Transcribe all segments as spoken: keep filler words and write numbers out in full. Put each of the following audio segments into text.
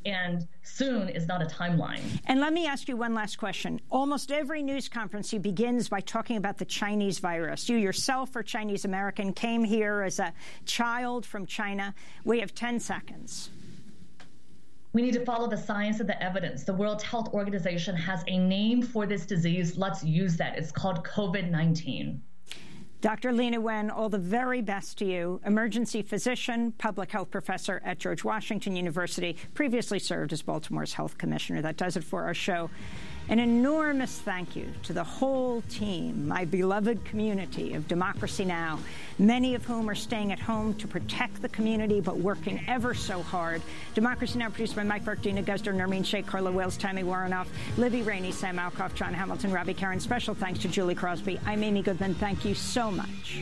And soon is not a timeline. And let me ask you one last question. Almost every news conference you begins by talking about the Chinese virus. You yourself are Chinese American, came here as a child from China. We have ten seconds. We need to follow the science and the evidence. The World Health Organization has a name for this disease. Let's use that. It's called COVID nineteen. Doctor Leana Wen, all the very best to you. Emergency physician, public health professor at George Washington University, previously served as Baltimore's health commissioner. That does it for our show. An enormous thank you to the whole team, my beloved community of Democracy Now!, many of whom are staying at home to protect the community but working ever so hard. Democracy Now! Produced by Mike Burke, Dina Guzder, Nermeen Sheikh, Carla Wills, Tammy Warrenoff, Libby Rainey, Sam Alcoff, John Hamilton, Robbie Karen. Special thanks to Julie Crosby. I'm Amy Goodman. Thank you so much.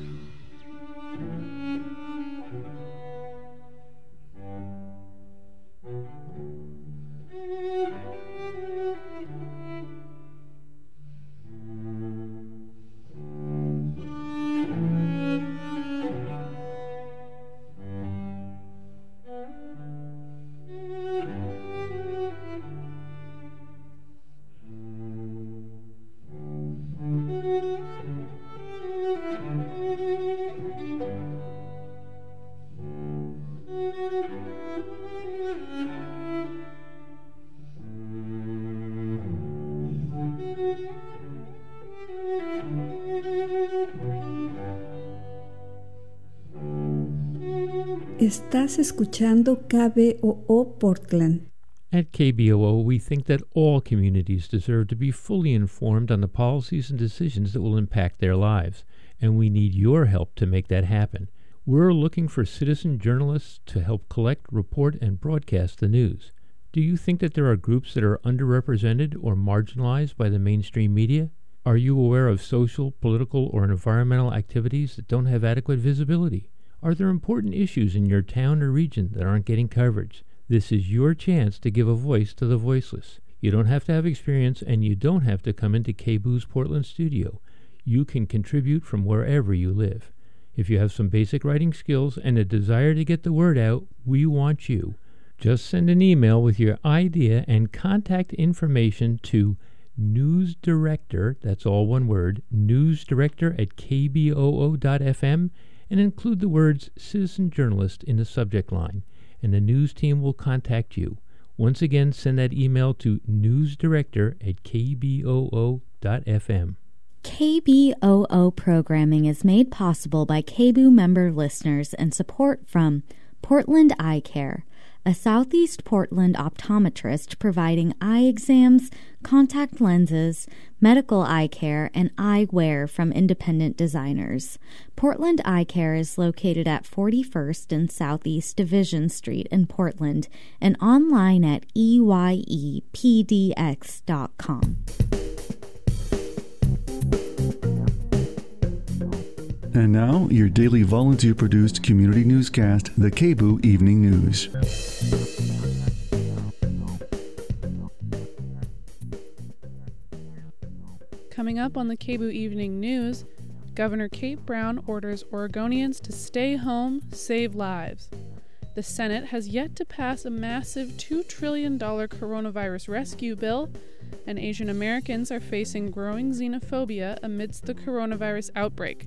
Estás escuchando K B O O Portland. At K B O O, we think that all communities deserve to be fully informed on the policies and decisions that will impact their lives, and we need your help to make that happen. We're looking for citizen journalists to help collect, report, and broadcast the news. Do you think that there are groups that are underrepresented or marginalized by the mainstream media? Are you aware of social, political, or environmental activities that don't have adequate visibility? Are there important issues in your town or region that aren't getting coverage? This is your chance to give a voice to the voiceless. You don't have to have experience, and you don't have to come into K B O O's Portland studio. You can contribute from wherever you live. If you have some basic writing skills and a desire to get the word out, we want you. Just send an email with your idea and contact information to newsdirector, that's all one word, newsdirector at k b o o dot f m, and include the words citizen journalist in the subject line, and the news team will contact you. Once again, send that email to newsdirector at k b o o dot f m. K B O O programming is made possible by K B O member listeners and support from Portland Eye Care, a Southeast Portland optometrist providing eye exams, contact lenses, medical eye care, and eyewear from independent designers. Portland Eye Care is located at forty-first and Southeast Division Street in Portland and online at e y e p d x dot com. And now, your daily volunteer-produced community newscast, the K B O O Evening News. Coming up on the K B O O Evening News, Governor Kate Brown orders Oregonians to stay home, save lives. The Senate has yet to pass a massive two trillion dollars coronavirus rescue bill, and Asian Americans are facing growing xenophobia amidst the coronavirus outbreak.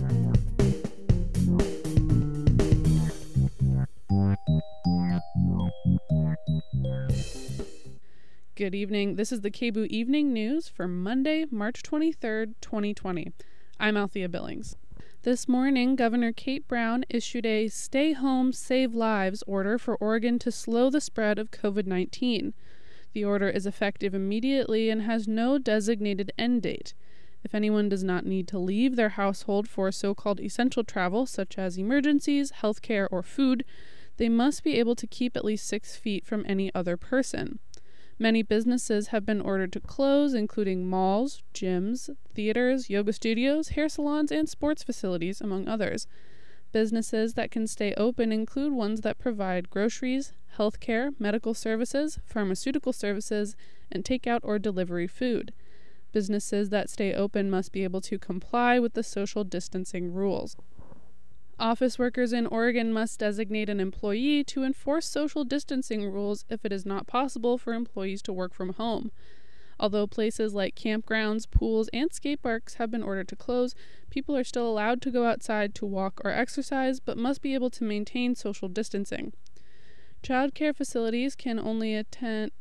Good evening. This is the K B O O Evening News for Monday, March twenty-third, twenty twenty. I'm Althea Billings. This morning, Governor Kate Brown issued a Stay Home, Save Lives order for Oregon to slow the spread of covid nineteen. The order is effective immediately and has no designated end date. If anyone does not need to leave their household for so-called essential travel, such as emergencies, healthcare, or food, they must be able to keep at least six feet from any other person. Many businesses have been ordered to close, including malls, gyms, theaters, yoga studios, hair salons, and sports facilities, among others. Businesses that can stay open include ones that provide groceries, healthcare, medical services, pharmaceutical services, and takeout or delivery food. Businesses that stay open must be able to comply with the social distancing rules. Office workers in Oregon must designate an employee to enforce social distancing rules if it is not possible for employees to work from home. Although places like campgrounds, pools, and skate parks have been ordered to close, people are still allowed to go outside to walk or exercise, but must be able to maintain social distancing. Child care facilities can only attend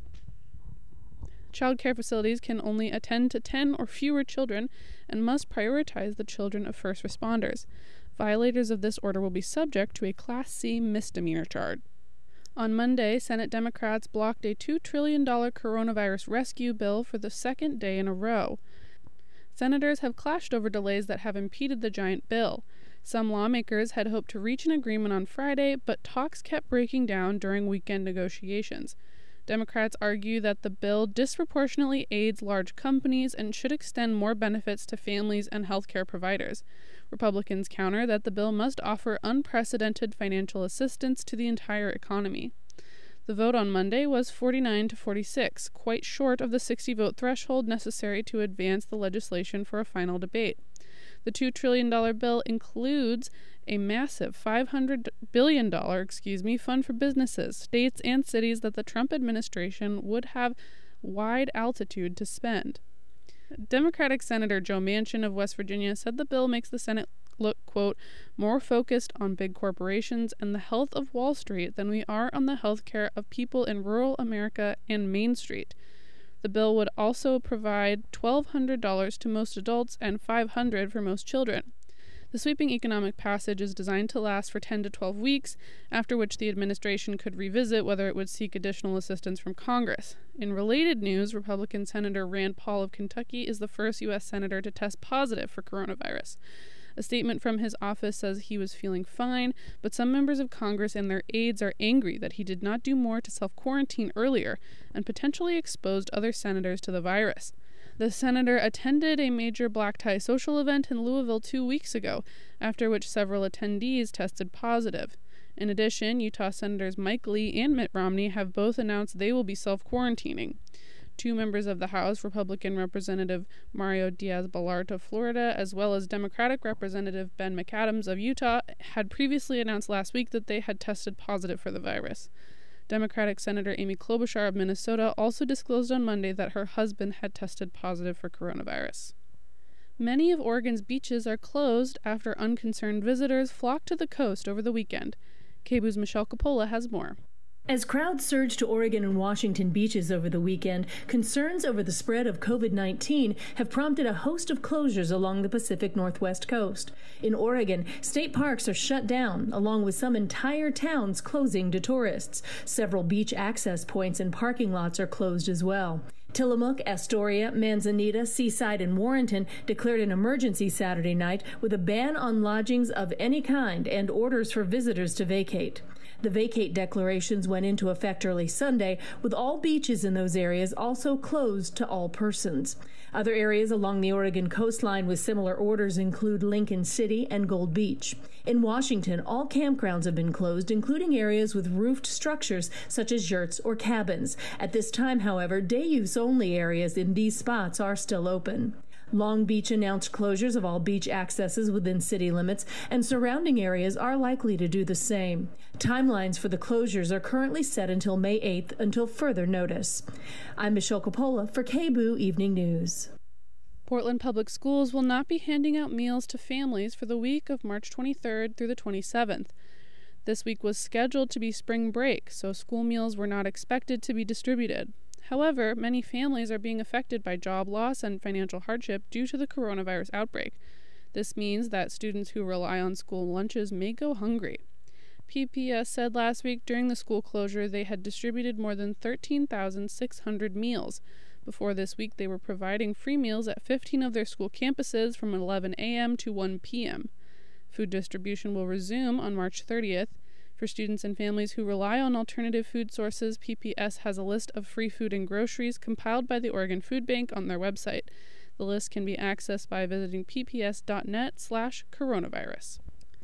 Child care facilities can only attend to ten or fewer children and must prioritize the children of first responders. Violators of this order will be subject to a Class C misdemeanor charge. On Monday, Senate Democrats blocked a two trillion dollars coronavirus rescue bill for the second day in a row. Senators have clashed over delays that have impeded the giant bill. Some lawmakers had hoped to reach an agreement on Friday, but talks kept breaking down during weekend negotiations. Democrats argue that the bill disproportionately aids large companies and should extend more benefits to families and healthcare providers. Republicans counter that the bill must offer unprecedented financial assistance to the entire economy. The vote on Monday was forty-nine to forty-six, quite short of the sixty-vote threshold necessary to advance the legislation for a final debate. The two trillion dollars bill includes a massive five hundred billion dollars excuse me, fund for businesses, states, and cities that the Trump administration would have wide altitude to spend. Democratic Senator Joe Manchin of West Virginia said the bill makes the Senate look, quote, more focused on big corporations and the health of Wall Street than we are on the health care of people in rural America and Main Street. The bill would also provide twelve hundred dollars to most adults and five hundred dollars for most children. The sweeping economic passage is designed to last for ten to twelve weeks, after which the administration could revisit whether it would seek additional assistance from Congress. In related news, Republican Senator Rand Paul of Kentucky is the first U S senator to test positive for coronavirus. A statement from his office says he was feeling fine, but some members of Congress and their aides are angry that he did not do more to self-quarantine earlier and potentially exposed other senators to the virus. The senator attended a major black tie social event in Louisville two weeks ago, after which several attendees tested positive. In addition, Utah Senators Mike Lee and Mitt Romney have both announced they will be self-quarantining. Two members of the House, Republican Representative Mario Diaz-Balart of Florida, as well as Democratic Representative Ben McAdams of Utah, had previously announced last week that they had tested positive for the virus. Democratic Senator Amy Klobuchar of Minnesota also disclosed on Monday that her husband had tested positive for coronavirus. Many of Oregon's beaches are closed after unconcerned visitors flocked to the coast over the weekend. K B U's Michelle Coppola has more. As crowds surged to Oregon and Washington beaches over the weekend, concerns over the spread of COVID nineteen have prompted a host of closures along the Pacific Northwest coast. In Oregon, state parks are shut down, along with some entire towns closing to tourists. Several beach access points and parking lots are closed as well. Tillamook, Astoria, Manzanita, Seaside, and Warrenton declared an emergency Saturday night with a ban on lodgings of any kind and orders for visitors to vacate. The vacate declarations went into effect early Sunday, with all beaches in those areas also closed to all persons. Other areas along the Oregon coastline with similar orders include Lincoln City and Gold Beach. In Washington, all campgrounds have been closed, including areas with roofed structures such as yurts or cabins. At this time, however, day-use-only areas in these spots are still open. Long Beach announced closures of all beach accesses within city limits, and surrounding areas are likely to do the same. Timelines for the closures are currently set until May eighth until further notice. I'm Michelle Coppola for K B U Evening News. Portland Public Schools will not be handing out meals to families for the week of March twenty-third through the twenty-seventh. This week was scheduled to be spring break, so school meals were not expected to be distributed. However, many families are being affected by job loss and financial hardship due to the coronavirus outbreak. This means that students who rely on school lunches may go hungry. P P S said last week during the school closure they had distributed more than thirteen thousand six hundred meals. Before this week, they were providing free meals at fifteen of their school campuses from eleven a.m. to one p.m. Food distribution will resume on March thirtieth. For students and families who rely on alternative food sources, P P S has a list of free food and groceries compiled by the Oregon Food Bank on their website. The list can be accessed by visiting pps.net slash coronavirus.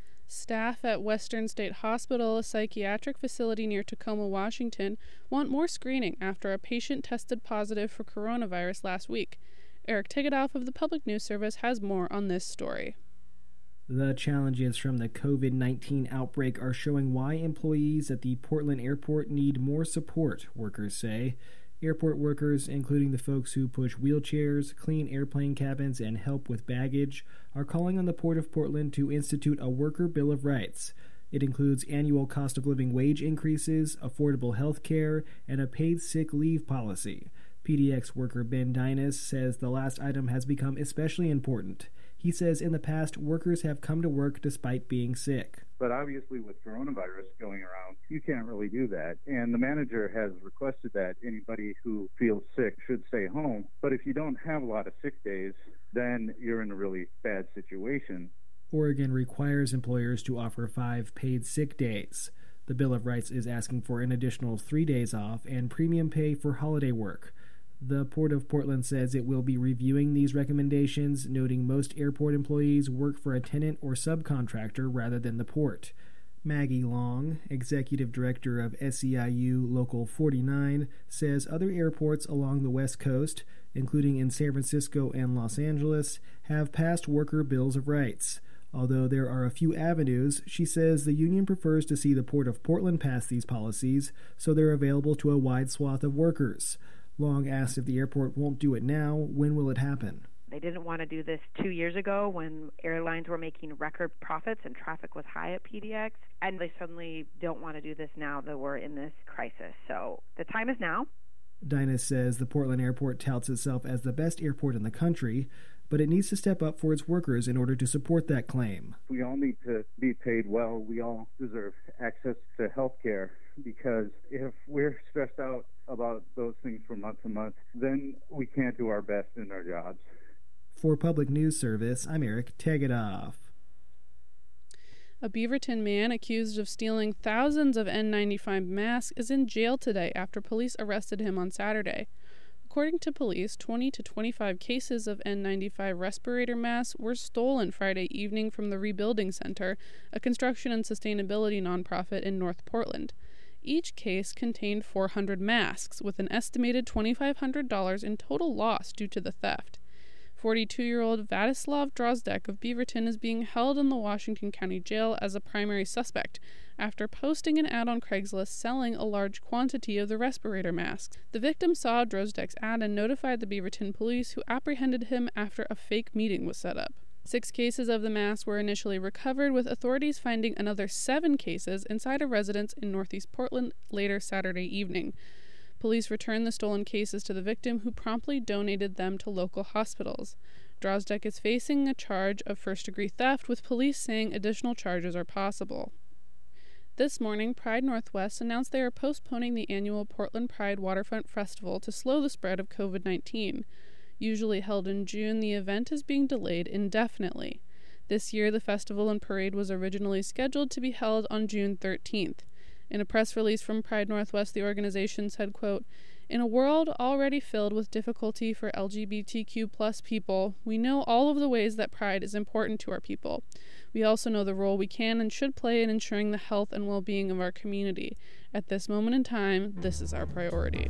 Staff at Western State Hospital, a psychiatric facility near Tacoma, Washington, want more screening after a patient tested positive for coronavirus last week. Eric Tegedoff of the Public News Service has more on this story. The challenges from the COVID nineteen outbreak are showing why employees at the Portland airport need more support, workers say. Airport workers, including the folks who push wheelchairs, clean airplane cabins, and help with baggage, are calling on the Port of Portland to institute a worker bill of rights. It includes annual cost of living wage increases, affordable health care, and a paid sick leave policy. P D X worker Ben Dinas says the last item has become especially important. He says in the past, workers have come to work despite being sick. But obviously with coronavirus going around, you can't really do that. And the manager has requested that anybody who feels sick should stay home. But if you don't have a lot of sick days, then you're in a really bad situation. Oregon requires employers to offer five paid sick days. The Bill of Rights is asking for an additional three days off and premium pay for holiday work. The Port of Portland says it will be reviewing these recommendations, noting most airport employees work for a tenant or subcontractor rather than the port. Maggie Long, executive director of S E I U Local forty-nine, says other airports along the West Coast, including in San Francisco and Los Angeles, have passed worker bills of rights. Although there are a few avenues, she says the union prefers to see the Port of Portland pass these policies so they're available to a wide swath of workers. Long asked if the airport won't do it now, when will it happen? They didn't want to do this two years ago when airlines were making record profits and traffic was high at P D X, and they suddenly don't want to do this now that we're in this crisis. So the time is now. Dinas says the Portland airport touts itself as the best airport in the country, but it needs to step up for its workers in order to support that claim. We all need to be paid well. We all deserve access to health care, because if we're stressed out about those things from month to month, then we can't do our best in our jobs. For Public News Service, I'm Eric Tegedoff. A Beaverton man accused of stealing thousands of N ninety-five masks is in jail today after police arrested him on Saturday. According to police, twenty to twenty-five cases of N ninety-five respirator masks were stolen Friday evening from the Rebuilding Center, a construction and sustainability nonprofit in North Portland. Each case contained four hundred masks, with an estimated two thousand five hundred dollars in total loss due to the theft. forty-two-year-old Vladislav Drozdek of Beaverton is being held in the Washington County Jail as a primary suspect after posting an ad on Craigslist selling a large quantity of the respirator masks. The victim saw Drozdek's ad and notified the Beaverton police, who apprehended him after a fake meeting was set up. Six cases of the masks were initially recovered, with authorities finding another seven cases inside a residence in Northeast Portland later Saturday evening. Police returned the stolen cases to the victim, who promptly donated them to local hospitals. Drozdek is facing a charge of first-degree theft, with police saying additional charges are possible. This morning, Pride Northwest announced they are postponing the annual Portland Pride Waterfront Festival to slow the spread of COVID nineteen. Usually held in June, the event is being delayed indefinitely. This year, the festival and parade was originally scheduled to be held on June thirteenth. In a press release from Pride Northwest, the organization said, quote, "In a world already filled with difficulty for L G B T Q plus people, we know all of the ways that Pride is important to our people. We also know the role we can and should play in ensuring the health and well-being of our community. At this moment in time, this is our priority."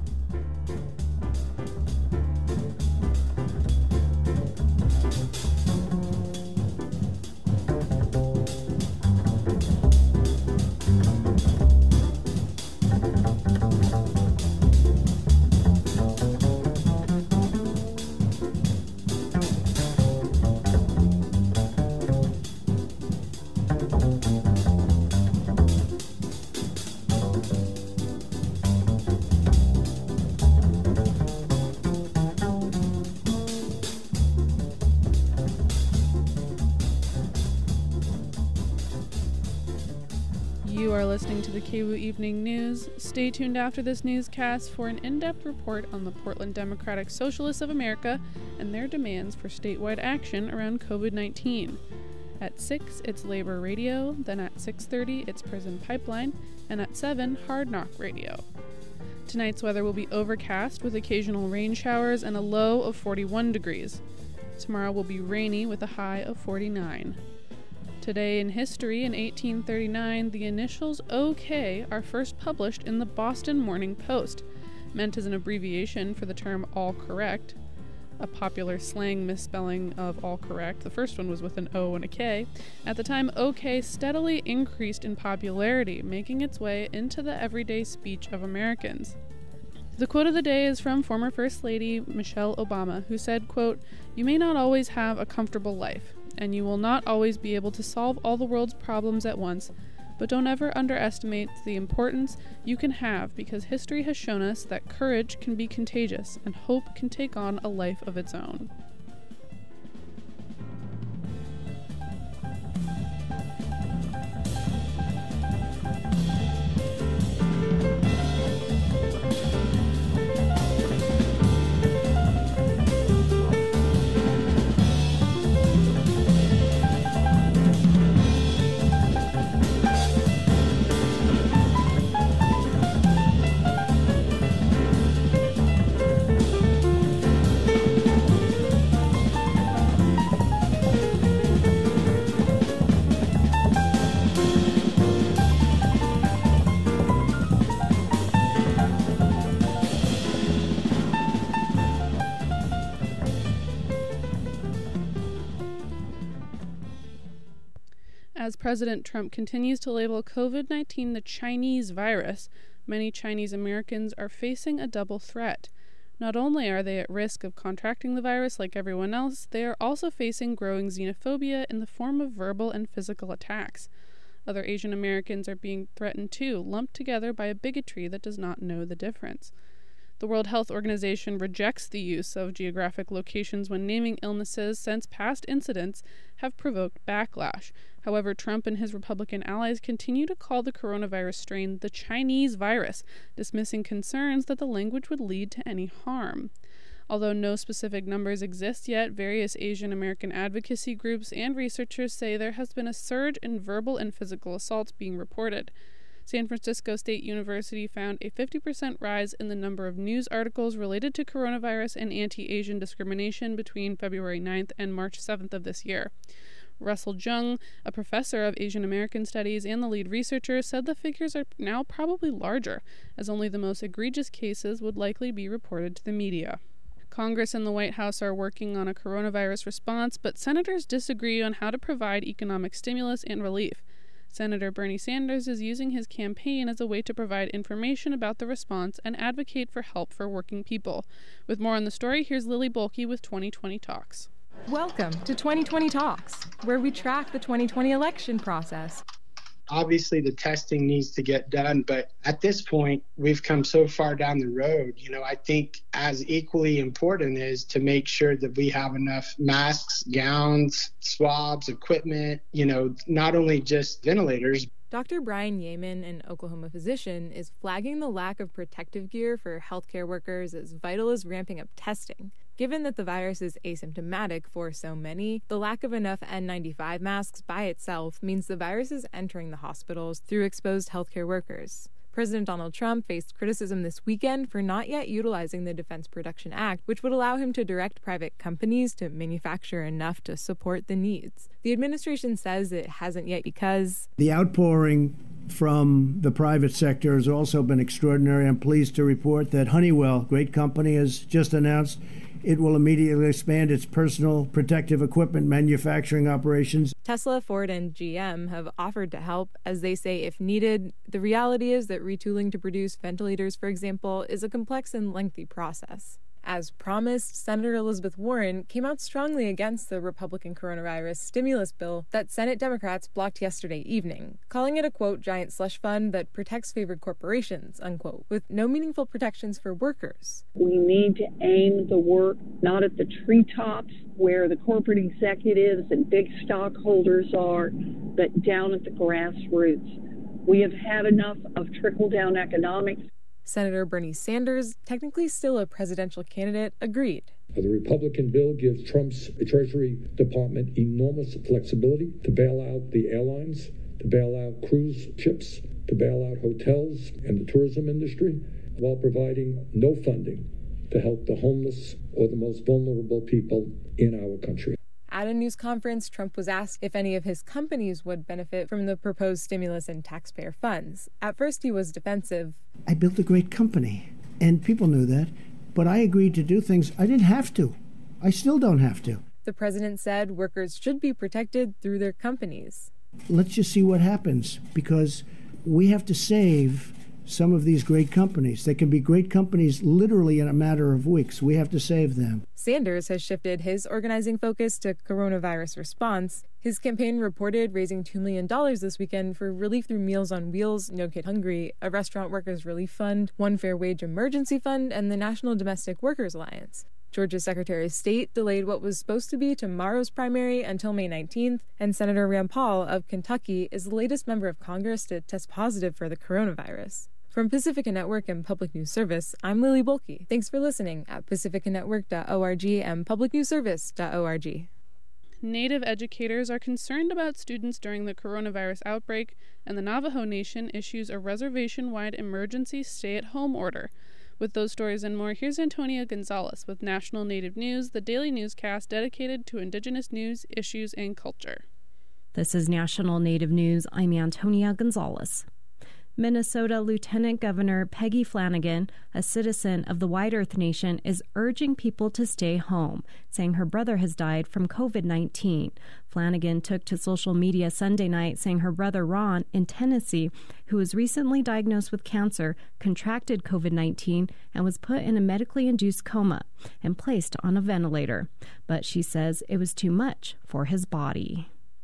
You are listening to the K B O O Evening News. Stay tuned after this newscast for an in-depth report on the Portland Democratic Socialists of America and their demands for statewide action around COVID nineteen. At six, it's Labor Radio, then at six thirty, it's Prison Pipeline, and at seven, Hard Knock Radio. Tonight's weather will be overcast with occasional rain showers and a low of forty-one degrees. Tomorrow will be rainy with a high of forty-nine. Today in history, in eighteen thirty-nine, the initials O K are first published in the Boston Morning Post, meant as an abbreviation for the term all correct. a popular slang misspelling of all correct. The first one was with an O and a K. At the time, OK steadily increased in popularity, making its way into the everyday speech of Americans. The quote of the day is from former First Lady Michelle Obama, who said, quote, "You may not always have a comfortable life, and you will not always be able to solve all the world's problems at once, but don't ever underestimate the importance you can have, because history has shown us that courage can be contagious and hope can take on a life of its own." As President Trump continues to label COVID nineteen the Chinese virus, many Chinese Americans are facing a double threat. Not only are they at risk of contracting the virus like everyone else, they are also facing growing xenophobia in the form of verbal and physical attacks. Other Asian Americans are being threatened too, lumped together by a bigotry that does not know the difference. The World Health Organization rejects the use of geographic locations when naming illnesses, since past incidents have provoked backlash. However, Trump and his Republican allies continue to call the coronavirus strain the Chinese virus, dismissing concerns that the language would lead to any harm. Although no specific numbers exist yet, various Asian American advocacy groups and researchers say there has been a surge in verbal and physical assaults being reported. San Francisco State University found a fifty percent rise in the number of news articles related to coronavirus and anti-Asian discrimination between February ninth and March seventh of this year. Russell Jung, a professor of Asian American Studies and the lead researcher, said the figures are now probably larger, as only the most egregious cases would likely be reported to the media. Congress and the White House are working on a coronavirus response, but senators disagree on how to provide economic stimulus and relief. Senator Bernie Sanders is using his campaign as a way to provide information about the response and advocate for help for working people. With more on the story, here's Lily Bolke with twenty twenty Talks. Welcome to twenty twenty Talks, where we track the twenty twenty election process. Obviously, the testing needs to get done, but at this point, we've come so far down the road. You know, I think as equally important is to make sure that we have enough masks, gowns, swabs, equipment, you know, not only just ventilators. Doctor Brian Yeaman, an Oklahoma physician, is flagging the lack of protective gear for healthcare workers as vital as ramping up testing. Given that the virus is asymptomatic for so many, the lack of enough N ninety-five masks by itself means the virus is entering the hospitals through exposed healthcare workers. President Donald Trump faced criticism this weekend for not yet utilizing the Defense Production Act, which would allow him to direct private companies to manufacture enough to support the needs. The administration says it hasn't yet because the outpouring from the private sector has also been extraordinary. I'm pleased to report that Honeywell, great company, has just announced it will immediately expand its personal protective equipment manufacturing operations. Tesla, Ford, and G M have offered to help, as they say if needed. The reality is that retooling to produce ventilators, for example, is a complex and lengthy process. As promised, Senator Elizabeth Warren came out strongly against the Republican coronavirus stimulus bill that Senate Democrats blocked yesterday evening, calling it a, quote, giant slush fund that protects favored corporations, unquote, with no meaningful protections for workers. We need to aim the work not at the treetops where the corporate executives and big stockholders are, but down at the grassroots. We have had enough of trickle-down economics. Senator Bernie Sanders, technically still a presidential candidate, agreed. The Republican bill gives Trump's Treasury Department enormous flexibility to bail out the airlines, to bail out cruise ships, to bail out hotels and the tourism industry, while providing no funding to help the homeless or the most vulnerable people in our country. At a news conference, Trump was asked if any of his companies would benefit from the proposed stimulus and taxpayer funds. At first, he was defensive. I built a great company, and people knew that, but I agreed to do things I didn't have to. I still don't have to. The president said workers should be protected through their companies. Let's just see what happens, because we have to save some of these great companies. They can be great companies literally in a matter of weeks. We have to save them. Sanders has shifted his organizing focus to coronavirus response. His campaign reported raising two million dollars this weekend for relief through Meals on Wheels, No Kid Hungry, a restaurant workers relief fund, one fair wage emergency fund, and the National Domestic Workers Alliance. Georgia's Secretary of State delayed what was supposed to be tomorrow's primary until May nineteenth, and Senator Rand Paul of Kentucky is the latest member of Congress to test positive for the coronavirus. From Pacifica Network and Public News Service, I'm Lily Bolke. Thanks for listening at pacifica network dot org and public news service dot org. Native educators are concerned about students during the coronavirus outbreak, and the Navajo Nation issues a reservation-wide emergency stay-at-home order. With those stories and more, here's Antonia Gonzalez with National Native News, the daily newscast dedicated to Indigenous news, issues, and culture. This is National Native News. I'm Antonia Gonzalez. Minnesota Lieutenant Governor Peggy Flanagan, a citizen of the White Earth Nation, is urging people to stay home, saying her brother has died from covid nineteen. Flanagan took to social media Sunday night saying her brother Ron in Tennessee, who was recently diagnosed with cancer, contracted covid nineteen and was put in a medically induced coma and placed on a ventilator. But she says it was too much for his body.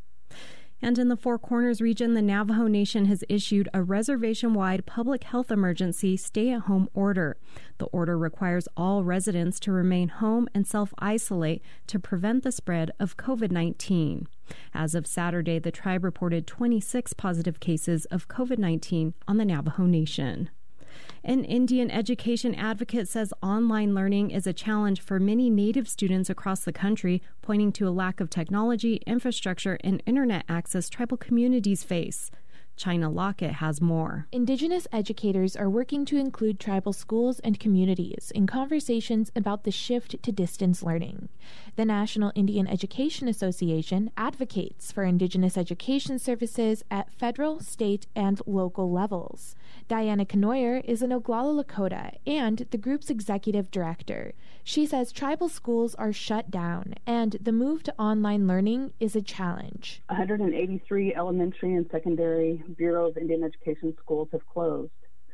And in the Four Corners region, the Navajo Nation has issued a reservation-wide public health emergency stay-at-home order. The order requires all residents to remain home and self-isolate to prevent the spread of covid nineteen. As of Saturday, the tribe reported twenty-six positive cases of covid nineteen on the Navajo Nation. An Indian education advocate says online learning is a challenge for many Native students across the country, pointing to a lack of technology, infrastructure, and internet access tribal communities face. China Lockett has more. Indigenous educators are working to include tribal schools and communities in conversations about the shift to distance learning. The National Indian Education Association advocates for Indigenous education services at federal, state, and local levels. Diana Kanoyer is an Oglala Lakota and the group's executive director. She says tribal schools are shut down and the move to online learning is a challenge. one hundred eighty-three elementary and secondary Bureau of Indian Education schools have closed.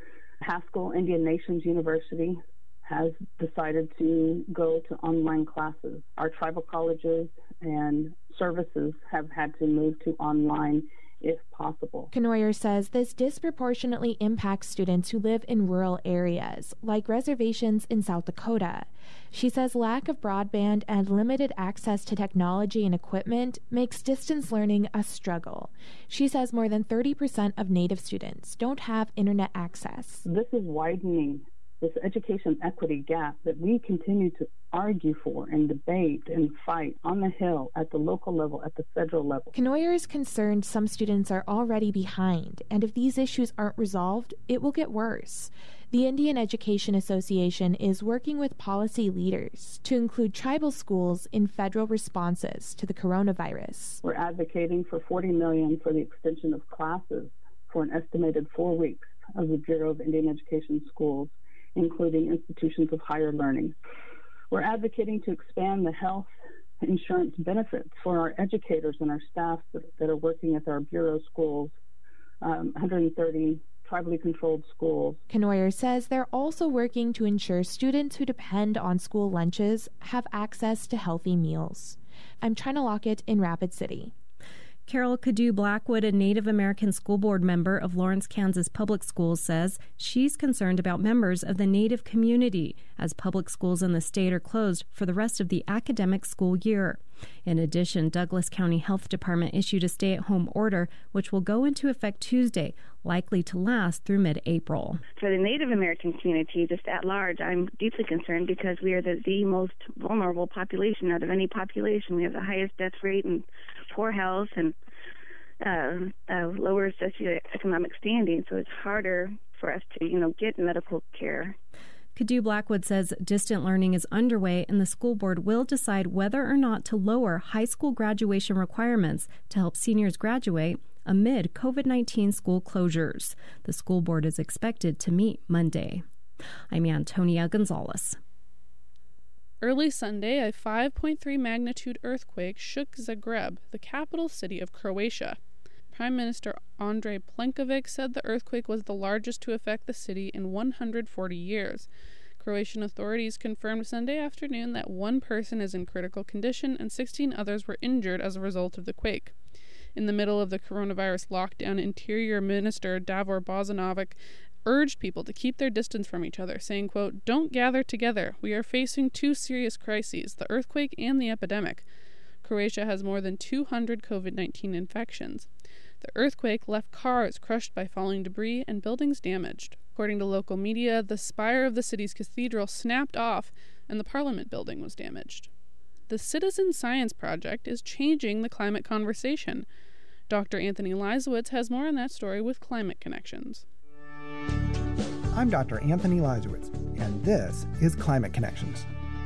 Haskell Indian Nations University has decided to go to online classes. Our tribal colleges and services have had to move to online if possible. Kanoyer says this disproportionately impacts students who live in rural areas, like reservations in South Dakota. She says lack of broadband and limited access to technology and equipment makes distance learning a struggle. She says more than thirty percent of Native students don't have internet access. This is widening this education equity gap that we continue to argue for and debate and fight on the Hill, at the local level, at the federal level. Kanoyer is concerned some students are already behind, and if these issues aren't resolved, it will get worse. The Indian Education Association is working with policy leaders to include tribal schools in federal responses to the coronavirus. We're advocating for forty million dollars for the extension of classes for an estimated four weeks of the Bureau of Indian Education schools, including institutions of higher learning. We're advocating to expand the health insurance benefits for our educators and our staff that, that are working at our Bureau schools, um, one hundred thirty tribally controlled schools. Kanoyer says they're also working to ensure students who depend on school lunches have access to healthy meals. I'm China Lockett in Rapid City. Carol Cadu Blackwood, a Native American school board member of Lawrence, Kansas Public Schools, says she's concerned about members of the Native community as public schools in the state are closed for the rest of the academic school year. In addition, Douglas County Health Department issued a stay-at-home order, which will go into effect Tuesday, likely to last through mid-April. For the Native American community, just at large, I'm deeply concerned because we are the, the most vulnerable population out of any population. We have the highest death rate and poor health and uh, uh, lower socioeconomic standing, so it's harder for us to, you know, get medical care. Cadu Blackwood says distant learning is underway and the school board will decide whether or not to lower high school graduation requirements to help seniors graduate amid covid nineteen school closures. The school board is expected to meet Monday. I'm Antonia Gonzalez. Early Sunday, a five point three magnitude earthquake shook Zagreb, the capital city of Croatia. Prime Minister Andrej Plenković said the earthquake was the largest to affect the city in one hundred forty years. Croatian authorities confirmed Sunday afternoon that one person is in critical condition and sixteen others were injured as a result of the quake. In the middle of the coronavirus lockdown, Interior Minister Davor Bozanovic urged people to keep their distance from each other, saying, quote, "Don't gather together. We are facing two serious crises, the earthquake and the epidemic." Croatia has more than two hundred COVID nineteen infections. The earthquake left cars crushed by falling debris and buildings damaged. According to local media, the spire of the city's cathedral snapped off and the Parliament building was damaged. The Citizen Science Project is changing the climate conversation. Doctor Anthony Leisowitz has more on that story with Climate Connections. I'm Doctor Anthony Leisowitz, and this is Climate Connections.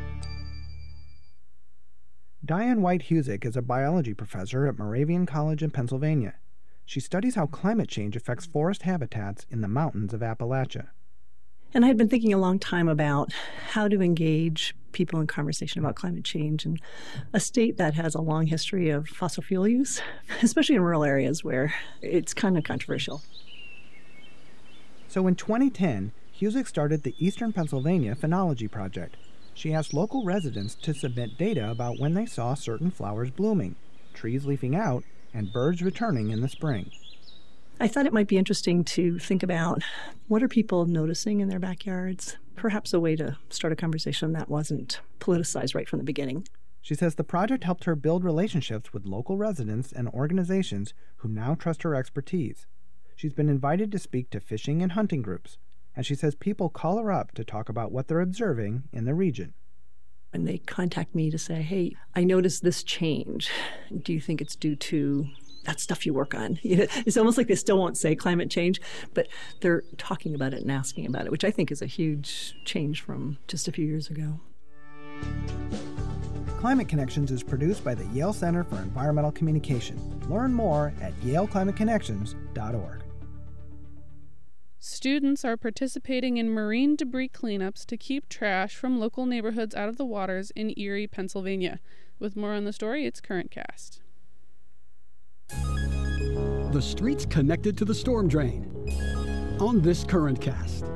Diane White-Husick is a biology professor at Moravian College in Pennsylvania. She studies how climate change affects forest habitats in the mountains of Appalachia. And I had been thinking a long time about how to engage people in conversation about climate change in a state that has a long history of fossil fuel use, especially in rural areas where it's kind of controversial. So in twenty ten, Husick started the Eastern Pennsylvania Phenology Project. She asked local residents to submit data about when they saw certain flowers blooming, trees leafing out, and birds returning in the spring. I thought it might be interesting to think about what are people noticing in their backyards, perhaps a way to start a conversation that wasn't politicized right from the beginning. She says the project helped her build relationships with local residents and organizations who now trust her expertise. She's been invited to speak to fishing and hunting groups, and she says people call her up to talk about what they're observing in the region. And they contact me to say, hey, I noticed this change. Do you think it's due to that stuff you work on? You know, it's almost like they still won't say climate change, but they're talking about it and asking about it, which I think is a huge change from just a few years ago. Climate Connections is produced by the Yale Center for Environmental Communication. Learn more at yale climate connections dot org. Students are participating in marine debris cleanups to keep trash from local neighborhoods out of the waters in Erie, Pennsylvania. With more on the story, it's Current Cast. The streets connected to the storm drain on this Current Cast.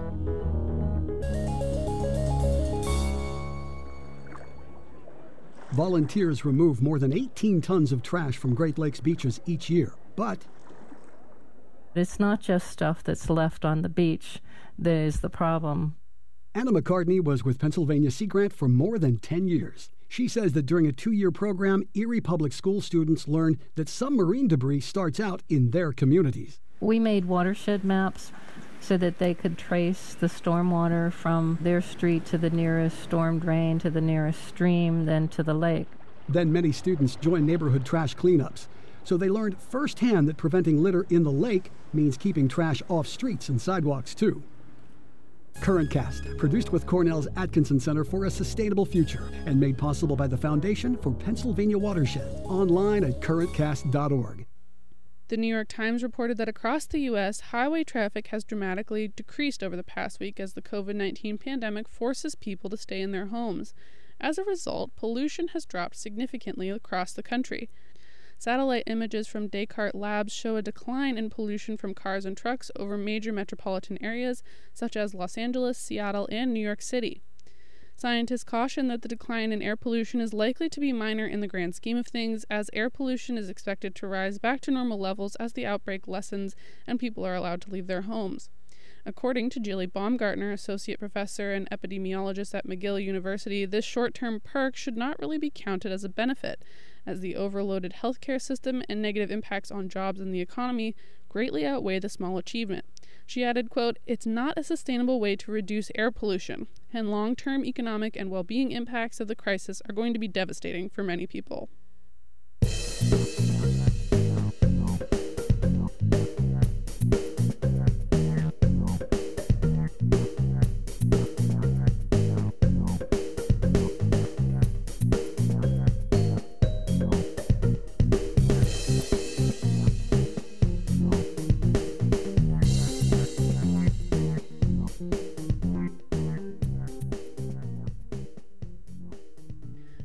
Volunteers remove more than eighteen tons of trash from Great Lakes beaches each year, but it's not just stuff that's left on the beach that is the problem. Anna McCartney was with Pennsylvania Sea Grant for more than ten years. She says that during a two-year program, Erie Public School students learned that some marine debris starts out in their communities. We made watershed maps so that they could trace the stormwater from their street to the nearest storm drain, to the nearest stream, then to the lake. Then many students joined neighborhood trash cleanups. So they learned firsthand that preventing litter in the lake means keeping trash off streets and sidewalks, too. Current Cast, produced with Cornell's Atkinson Center for a Sustainable Future and made possible by the Foundation for Pennsylvania Watershed. Online at current cast dot org. The New York Times reported that across the U S, highway traffic has dramatically decreased over the past week as the COVID nineteen pandemic forces people to stay in their homes. As a result, pollution has dropped significantly across the country. Satellite images from Descartes Labs show a decline in pollution from cars and trucks over major metropolitan areas such as Los Angeles, Seattle, and New York City. Scientists caution that the decline in air pollution is likely to be minor in the grand scheme of things, as air pollution is expected to rise back to normal levels as the outbreak lessens and people are allowed to leave their homes. According to Julie Baumgartner, associate professor and epidemiologist at McGill University, this short-term perk should not really be counted as a benefit, as the overloaded healthcare system and negative impacts on jobs and the economy greatly outweigh the small achievement. She added, quote, "It's not a sustainable way to reduce air pollution, and long-term economic and well-being impacts of the crisis are going to be devastating for many people."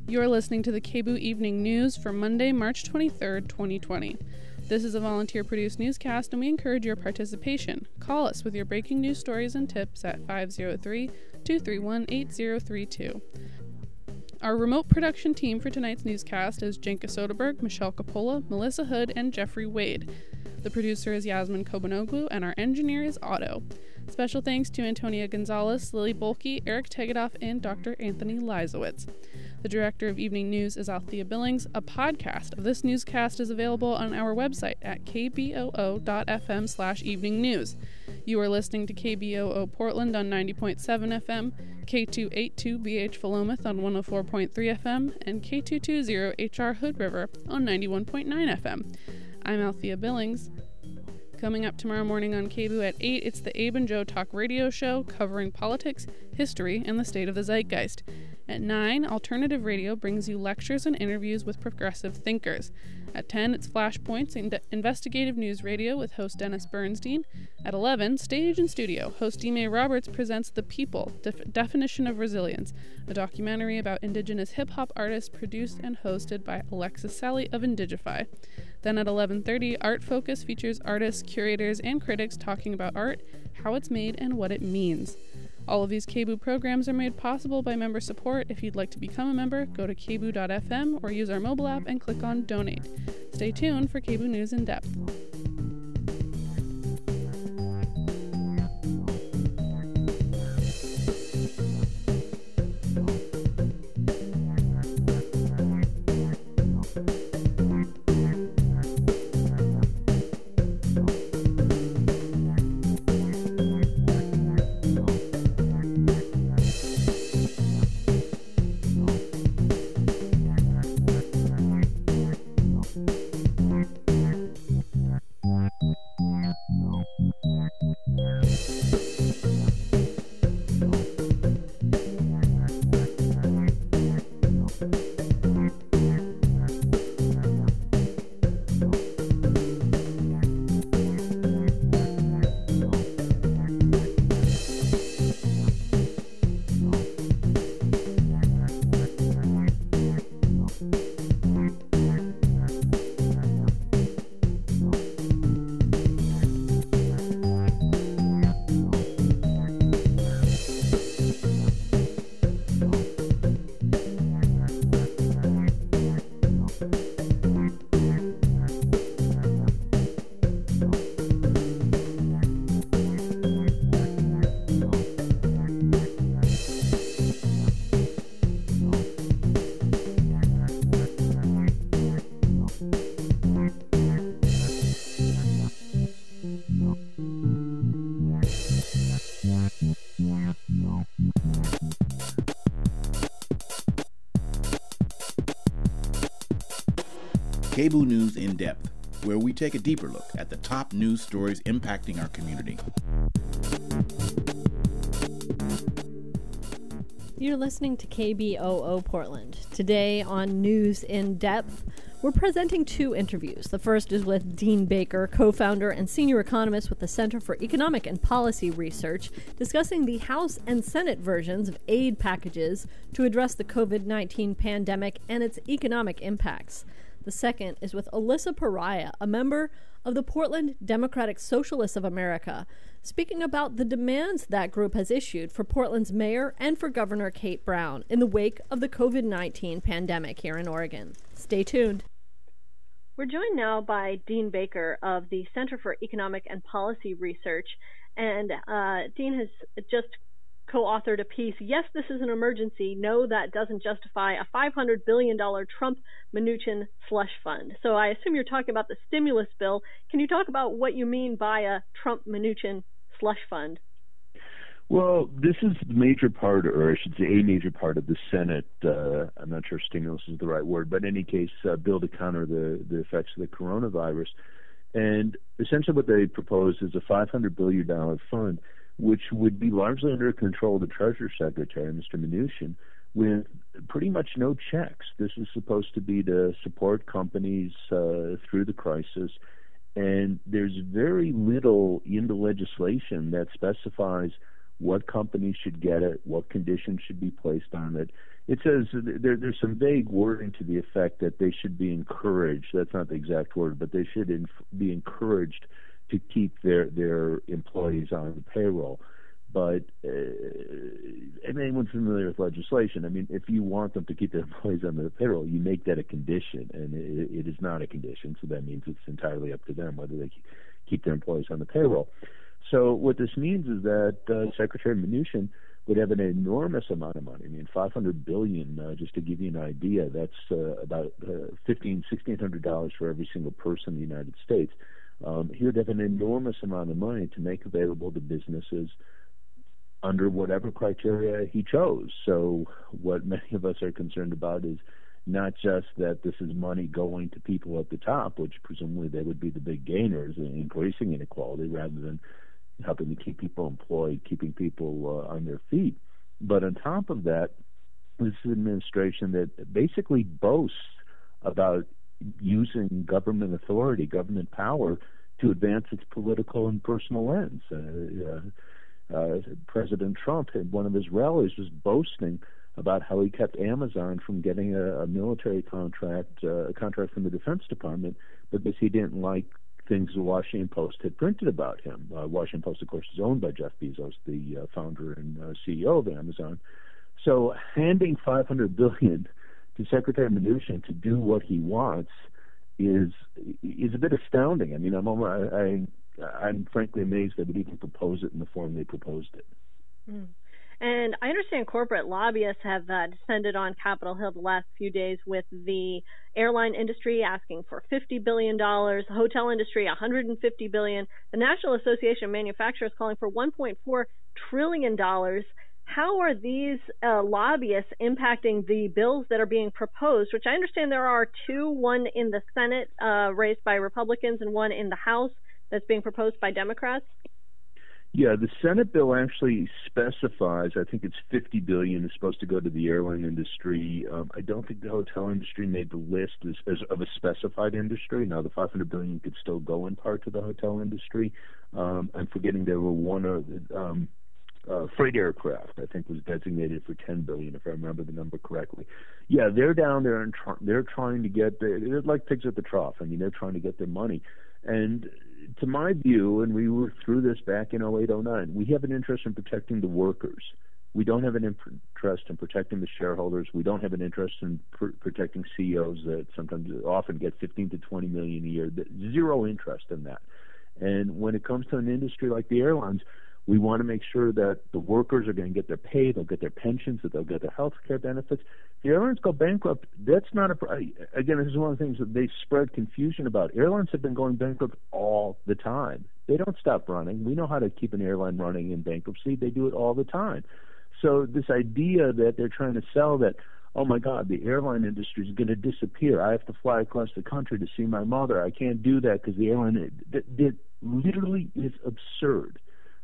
You're listening to the K B O O Evening News for Monday, March twenty-third, twenty twenty. This is a volunteer-produced newscast, and we encourage your participation. Call us with your breaking news stories and tips at five oh three, two three one, eight oh three two. Our remote production team for tonight's newscast is Jenka Soderberg, Michelle Coppola, Melissa Hood, and Jeffrey Wade. The producer is Yasmin Kobanoglu, and our engineer is Otto. Special thanks to Antonia Gonzalez, Lily Bolke, Eric Tegedoff, and Doctor Anthony Leisowitz. The director of Evening News is Althea Billings. A podcast of this newscast is available on our website at k b o o dot f m slash evening news. You are listening to K B O O Portland on ninety point seven F M, K two eighty-two B H Philomath on one oh four point three F M, and K two twenty H R Hood River on ninety-one point nine F M. I'm Althea Billings. Coming up tomorrow morning on K B O O at eight, it's the Abe and Joe Talk radio show covering politics, history, and the state of the zeitgeist. At nine, Alternative Radio brings you lectures and interviews with progressive thinkers. At ten, it's Flashpoints and Investigative News Radio with host Dennis Bernstein. At eleven, Stage and Studio, host Dime Roberts presents The People, Def- Definition of Resilience, a documentary about Indigenous hip-hop artists produced and hosted by Alexis Sally of Indigify. Then at eleven thirty, Art Focus features artists, curators, and critics talking about art, how it's made, and what it means. All of these K B O O programs are made possible by member support. If you'd like to become a member, go to k b o o dot f m or use our mobile app and click on Donate. Stay tuned for K B O O News in Depth. K B O O News in Depth, where we take a deeper look at the top news stories impacting our community. You're listening to K B O O Portland. Today on News in Depth, we're presenting two interviews. The first is with Dean Baker, co-founder and senior economist with the Center for Economic and Policy Research, discussing the House and Senate versions of aid packages to address the covid nineteen pandemic and its economic impacts. The second is with Alyssa Pariah, a member of the Portland Democratic Socialists of America, speaking about the demands that group has issued for Portland's mayor and for Governor Kate Brown in the wake of the covid nineteen pandemic here in Oregon. Stay tuned. We're joined now by Dean Baker of the Center for Economic and Policy Research, and uh, Dean has just co-authored a piece, Yes, This is an Emergency. No, that doesn't justify a five hundred billion dollars Trump-Mnuchin slush fund. So I assume you're talking about the stimulus bill. Can you talk about what you mean by a Trump-Mnuchin slush fund? Well, this is the major part, or I should say a major part of the Senate, uh, I'm not sure stimulus is the right word, but in any case, uh, bill to counter the, the effects of the coronavirus. And essentially what they propose is a five hundred billion dollars fund, which would be largely under control of the Treasury Secretary, Mister Mnuchin, with pretty much no checks. This is supposed to be to support companies uh, through the crisis, and there's very little in the legislation that specifies what companies should get it, what conditions should be placed on it. It says there, there's some vague wording to the effect that they should be encouraged. That's not the exact word, but they should inf- be encouraged to keep their, their employees on the payroll. But uh, anyone's familiar with legislation, I mean, if you want them to keep their employees on the payroll, you make that a condition, and it, it is not a condition, so that means it's entirely up to them whether they keep their employees on the payroll. So what this means is that uh, Secretary Mnuchin would have an enormous amount of money. I mean, five hundred billion dollars, uh, just to give you an idea, that's uh, about uh, fifteen hundred dollars, sixteen hundred dollars for every single person in the United States. Um, he would have an enormous amount of money to make available to businesses under whatever criteria he chose. So what many of us are concerned about is not just that this is money going to people at the top, which presumably they would be the big gainers in increasing inequality rather than helping to keep people employed, keeping people uh, on their feet. But on top of that, this is an administration that basically boasts about using government authority, government power, to advance its political and personal ends. Uh, uh, Uh, President Trump, in one of his rallies, was boasting about how he kept Amazon from getting a, a military contract, uh, a contract from the Defense Department, because he didn't like things the Washington Post had printed about him. Uh, Washington Post, of course, is owned by Jeff Bezos, the uh, founder and uh, C E O of Amazon. So handing five hundred billion dollars to Secretary Mnuchin to do what he wants is is a bit astounding. I mean, I'm almost, I, I I'm frankly amazed they would even propose it in the form they proposed it. Mm. And I understand corporate lobbyists have uh, descended on Capitol Hill the last few days with the airline industry asking for fifty billion dollars, the hotel industry one hundred fifty billion dollars, the National Association of Manufacturers calling for one point four trillion dollars. How are these uh, lobbyists impacting the bills that are being proposed, which I understand there are two, one in the Senate uh, raised by Republicans and one in the House that's being proposed by Democrats? Yeah, the Senate bill actually specifies, I think it's fifty billion dollars is supposed to go to the airline industry. Um, I don't think the hotel industry made the list as, as of a specified industry. Now, the five hundred billion dollars could still go in part to the hotel industry. Um, I'm forgetting there were one of um, uh, freight aircraft, I think, was designated for ten billion dollars, if I remember the number correctly. Yeah, they're down there and tr- they're trying to get, the, they're like pigs at the trough. I mean, they're trying to get their money. And to my view, and we were through this back in oh eight, oh nine, we have an interest in protecting the workers. We don't have an interest in protecting the shareholders. We don't have an interest in pr- protecting C E Os that sometimes often get fifteen to twenty million a year. Zero interest in that. And when it comes to an industry like the airlines, we want to make sure that the workers are going to get their pay, they'll get their pensions, that they'll get their health care benefits. If the airlines go bankrupt, that's not a – again, this is one of the things that they spread confusion about. Airlines have been going bankrupt all the time. They don't stop running. We know how to keep an airline running in bankruptcy. They do it all the time. So this idea that they're trying to sell that, oh, my God, the airline industry is going to disappear. I have to fly across the country to see my mother. I can't do that because the airline – that literally is absurd.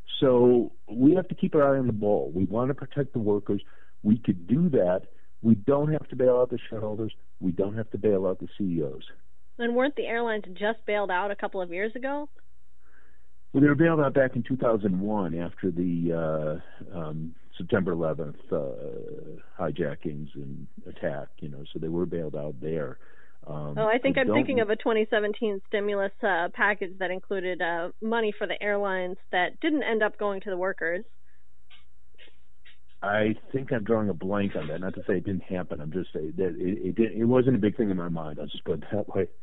So we have to keep our eye on the ball. We want to protect the workers. We could do that. We don't have to bail out the shareholders. We don't have to bail out the C E Os. And weren't the airlines just bailed out a couple of years ago? Well, they were bailed out back in two thousand one after the uh, um, September eleventh uh, hijackings and attack, you know, so they were bailed out there. Um, oh, I think I I'm thinking of a twenty seventeen stimulus uh, package that included uh, money for the airlines that didn't end up going to the workers. I think I'm drawing a blank on that. Not to say it didn't happen. I'm just saying that it, it, did, it wasn't a big thing in my mind. I'll just put it that way.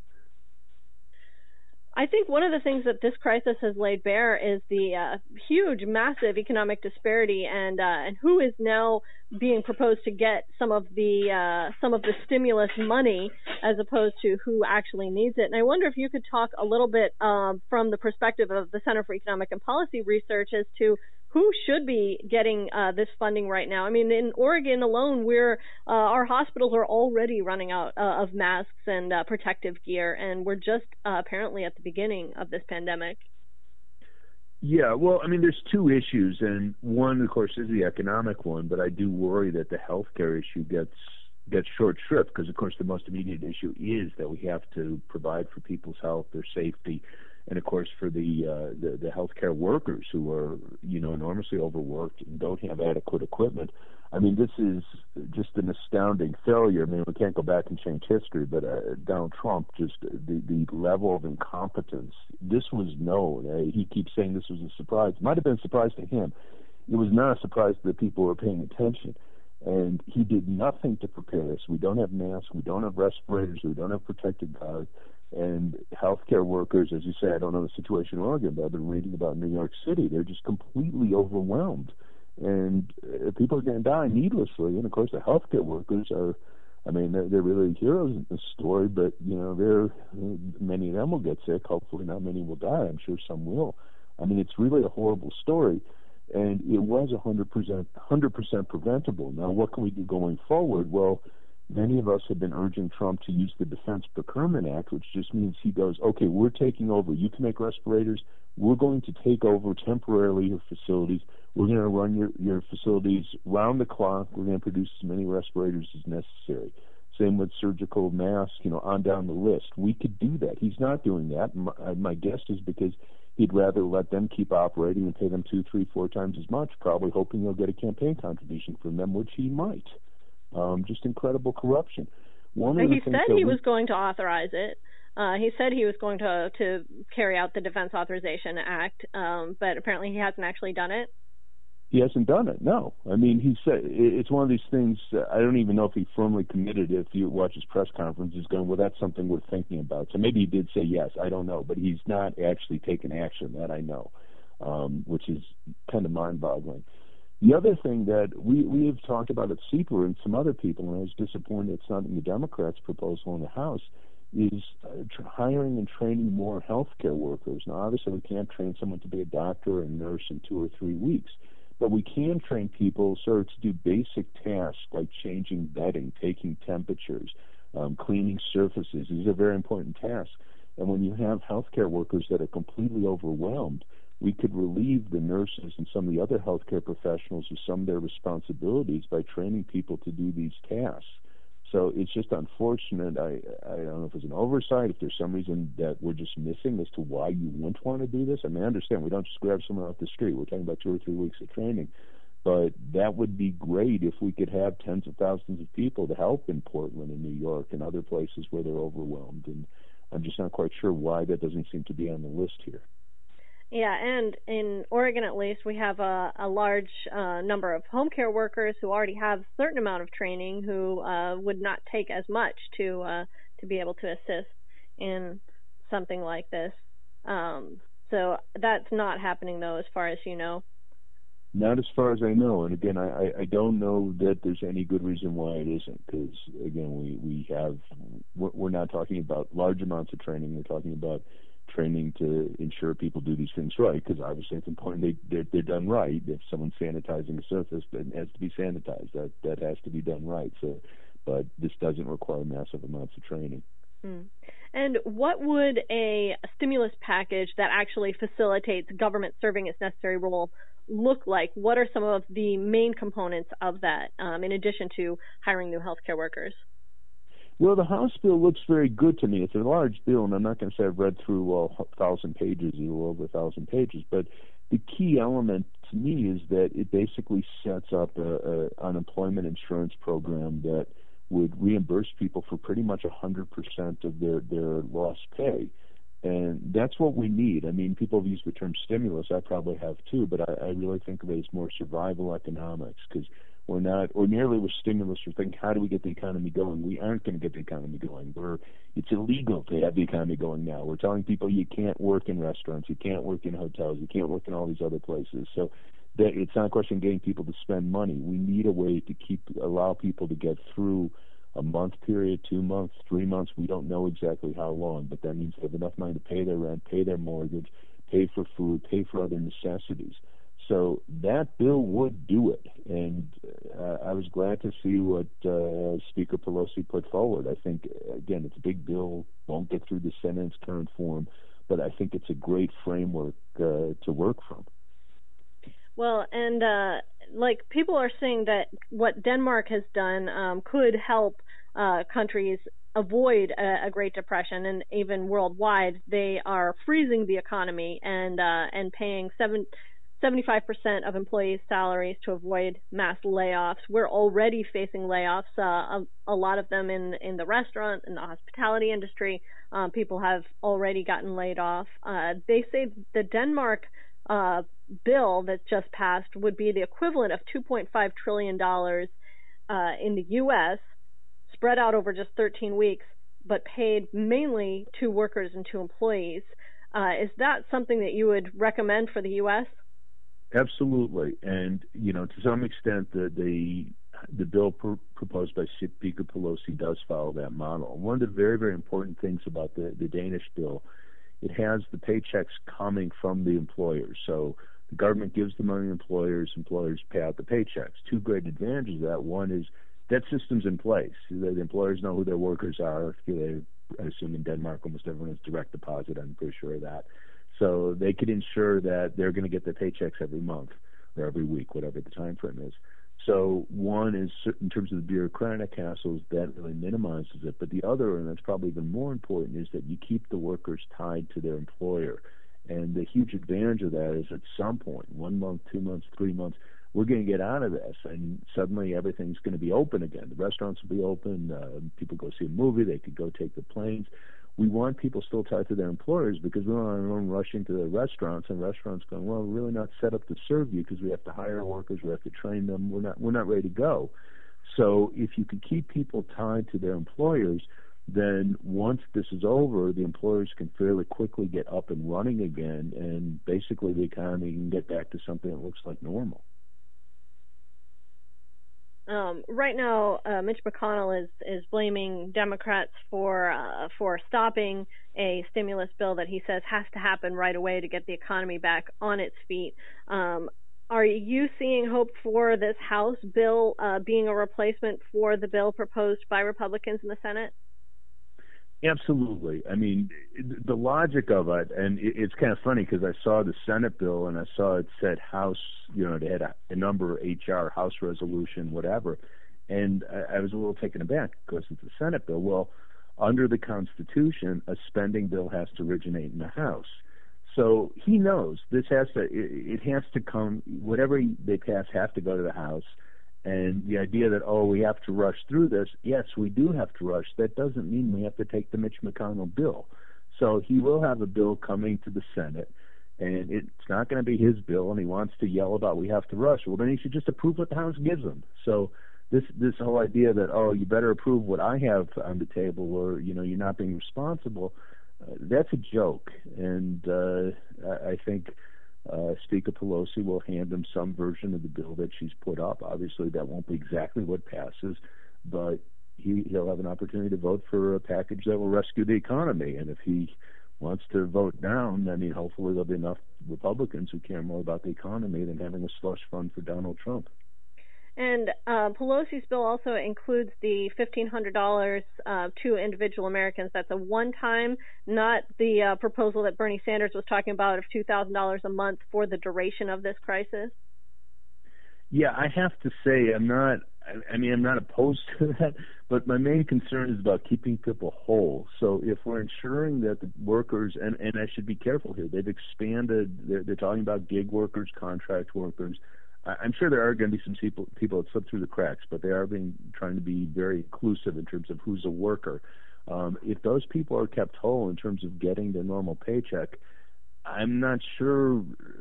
I think one of the things that this crisis has laid bare is the uh, huge, massive economic disparity, and uh, and who is now being proposed to get some of the uh, some of the stimulus money, as opposed to who actually needs it. And I wonder if you could talk a little bit um, from the perspective of the Center for Economic and Policy Research as to who should be getting uh, this funding right now. I mean, in Oregon alone, we're uh, our hospitals are already running out uh, of masks and uh, protective gear, and we're just uh, apparently at the beginning of this pandemic. Yeah, well, I mean, there's two issues, and one, of course, is the economic one, but I do worry that the healthcare issue gets gets short shrift because, of course, the most immediate issue is that we have to provide for people's health, their safety, and of course for the uh, the, the healthcare workers who are, you know, enormously overworked and don't have adequate equipment. I mean, this is just an astounding failure. I mean, we can't go back and change history, but uh, Donald Trump, just the, the level of incompetence, this was known. Uh, he keeps saying this was a surprise. It might have been a surprise to him. It was not a surprise to the people who were paying attention. And he did nothing to prepare us. We don't have masks. We don't have respirators. We don't have protected guards. And healthcare workers, as you say, I don't know the situation in Oregon, but I've been reading about New York City. They're just completely overwhelmed. And uh, people are going to die needlessly. And, of course, the healthcare workers are, I mean, they're, they're really heroes in this story, but, you know, they're, uh, many of them will get sick. Hopefully not many will die. I'm sure some will. I mean, it's really a horrible story. And it was one hundred percent, one hundred percent preventable. Now, what can we do going forward? Well, many of us have been urging Trump to use the Defense Procurement Act, which just means he goes, okay, we're taking over. You can make respirators. We're going to take over temporarily your facilities. We're going to run your, your facilities round the clock. We're going to produce as many respirators as necessary. Same with surgical masks, you know, on down the list. We could do that. He's not doing that. My, my guess is because he'd rather let them keep operating and pay them two, three, four times as much, probably hoping he'll get a campaign contribution from them, which he might. Um, just incredible corruption. One of the he things said that he we, was going to authorize it. Uh, he said he was going to to carry out the Defense Authorization Act, um, but apparently he hasn't actually done it. He hasn't done it. No, I mean, he said it's one of these things. Uh, I don't even know if he firmly committed. If you watch his press conference, he's going, "Well, that's something we're thinking about." So maybe he did say yes. I don't know, but he's not actually taken action. That I know, um, which is kind of mind-boggling. The other thing that we we have talked about at C P R and some other people, and I was disappointed it's not in the Democrats' proposal in the House, is uh, tr- hiring and training more healthcare workers. Now, obviously, we can't train someone to be a doctor or a nurse in two or three weeks. But we can train people, sir, to do basic tasks like changing bedding, taking temperatures, um, cleaning surfaces. These are very important tasks. And when you have healthcare workers that are completely overwhelmed, we could relieve the nurses and some of the other healthcare professionals of some of their responsibilities by training people to do these tasks. So it's just unfortunate. I, I don't know if it's an oversight, if there's some reason that we're just missing as to why you wouldn't want to do this. I mean, I understand we don't just grab someone off the street. We're talking about two or three weeks of training. But that would be great if we could have tens of thousands of people to help in Portland and New York and other places where they're overwhelmed. And I'm just not quite sure why that doesn't seem to be on the list here. Yeah, and in Oregon, at least, we have a, a large uh, number of home care workers who already have a certain amount of training who uh, would not take as much to uh, to be able to assist in something like this. Um, so that's not happening, though, as far as you know. Not as far as I know. And again, I, I don't know that there's any good reason why it isn't, because, again, we, we have, we're not talking about large amounts of training. We're talking about training to ensure people do these things right, because obviously it's important they, they're, they're done right. If someone's sanitizing a surface, then it has to be sanitized. That that has to be done right. So, but this doesn't require massive amounts of training. Hmm. And what would a stimulus package that actually facilitates government serving its necessary role look like? What are some of the main components of that, um, in addition to hiring new healthcare workers? Well, the House bill looks very good to me. It's a large bill, and I'm not going to say I've read through all a thousand pages, a little over a thousand pages, but the key element to me is that it basically sets up a, a unemployment insurance program that would reimburse people for pretty much one hundred percent of their, their lost pay. And that's what we need. I mean, people have used the term stimulus. I probably have too, but I, I really think of it as more survival economics, because we're not ordinarily with stimulus. We're thinking, how do we get the economy going? We aren't going to get the economy going. We're, it's illegal to have the economy going now. We're telling people you can't work in restaurants, you can't work in hotels, you can't work in all these other places. So that it's not a question of getting people to spend money. We need a way to keep allow people to get through a month period, two months, three months. We don't know exactly how long, but that means they have enough money to pay their rent, pay their mortgage, pay for food, pay for other necessities. So that bill would do it, and uh, I was glad to see what uh, Speaker Pelosi put forward. I think, again, it's a big bill, won't get through the Senate in its current form, but I think it's a great framework uh, to work from. Well, and uh, like people are saying that what Denmark has done um, could help uh, countries avoid a, a Great Depression, and even worldwide, they are freezing the economy and uh, and paying seven, seventy-five percent of employees' salaries to avoid mass layoffs. We're already facing layoffs, uh, a, a lot of them in, in the restaurant and the hospitality industry. Um, people have already gotten laid off. Uh, they say the Denmark uh, bill that just passed would be the equivalent of two point five trillion dollars uh, in the U S, spread out over just thirteen weeks, but paid mainly to workers and to employees. Uh, is that something that you would recommend for the U S? Absolutely, and you know, to some extent, the the, the bill pr- proposed by Speaker Pelosi does follow that model. One of the very, very important things about the, the Danish bill, it has the paychecks coming from the employers. So the government gives the money to employers, employers pay out the paychecks. Two great advantages of that. One is that system's in place. The, the employers know who their workers are. They, I assume in Denmark almost everyone has direct deposit. I'm pretty sure of that. So they could ensure that they're going to get their paychecks every month or every week, whatever the time frame is. So one is, in terms of the bureaucratic hassles, that really minimizes it. But the other, and that's probably even more important, is that you keep the workers tied to their employer. And the huge advantage of that is at some point, one month, two months, three months, we're going to get out of this, and suddenly everything's going to be open again. The restaurants will be open. Uh, people go see a movie. They could go take the planes. We want people still tied to their employers because we don't want everyone rushing to the restaurants and restaurants going, well, we're really not set up to serve you because we have to hire workers, we have to train them. We're not we're not ready to go. So if you could keep people tied to their employers, then once this is over, the employers can fairly quickly get up and running again, and basically the economy can get back to something that looks like normal. Um, right now, uh, Mitch McConnell is, is blaming Democrats for uh, for stopping a stimulus bill that he says has to happen right away to get the economy back on its feet. Um, are you seeing hope for this House bill uh, being a replacement for the bill proposed by Republicans in the Senate? Absolutely. I mean, the logic of it, and it's kind of funny because I saw the Senate bill and I saw it said House, you know, it had a, a number, H R, House resolution, whatever, and I, I was a little taken aback because it's a Senate bill. Well, under the Constitution, a spending bill has to originate in the House. So he knows this has to, it, it has to come, whatever they pass have to go to the House. And the idea that, oh, we have to rush through this, yes, we do have to rush. That doesn't mean we have to take the Mitch McConnell bill. So he will have a bill coming to the Senate, and it's not going to be his bill, and he wants to yell about we have to rush. Well, then he should just approve what the House gives him. So this this whole idea that, oh, you better approve what I have on the table, or, you know, you're not being responsible, uh, that's a joke. And uh, I, I think... Uh, Speaker Pelosi will hand him some version of the bill that she's put up. Obviously, that won't be exactly what passes, but he, he'll have an opportunity to vote for a package that will rescue the economy. And if he wants to vote down, I mean, hopefully there'll be enough Republicans who care more about the economy than having a slush fund for Donald Trump. And uh, Pelosi's bill also includes the fifteen hundred dollars uh, to individual Americans. That's a one-time, not the uh, proposal that Bernie Sanders was talking about of two thousand dollars a month for the duration of this crisis. Yeah, I have to say I'm not, I mean, I'm not opposed to that, but my main concern is about keeping people whole. So if we're ensuring that the workers, and, and I should be careful here, they've expanded, they're, they're talking about gig workers, contract workers. I'm sure there are going to be some people people that slip through the cracks, but they are being trying to be very inclusive in terms of who's a worker. Um, if those people are kept whole in terms of getting their normal paycheck, I'm not sure